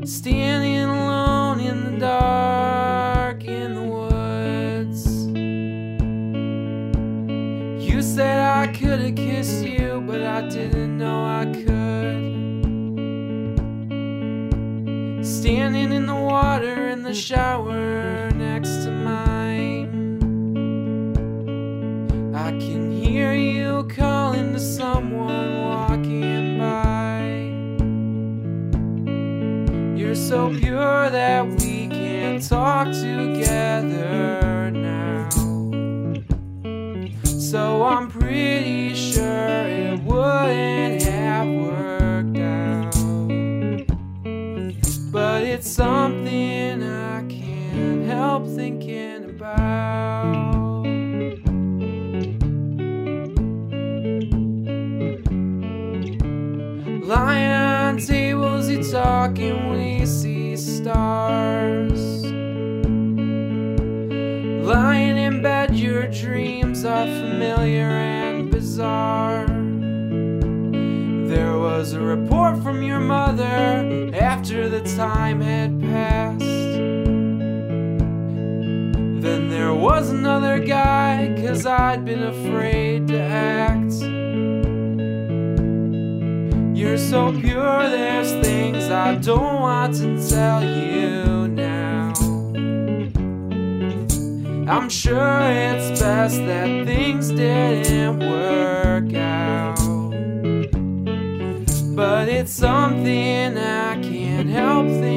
standing alone in the dark in the woods. You said I could have kissed you, but I didn't know I could. Standing in the water in the shower next to mine, I can hear you calling to someone walking by. You're so pure that we can't talk together now. So I'm pretty sure it wouldn't have worked out. But it's something I can't help thinking about. Lying on tables, you talking, we see stars. Lying in bed, your dreams are familiar and bizarre. There was a report from your mother after the time had passed. Then there was another guy, 'cause I'd been afraid to act. You're so pure, there's things I don't want to tell you now. I'm sure it's best that things didn't work out. But it's something I can't help thinking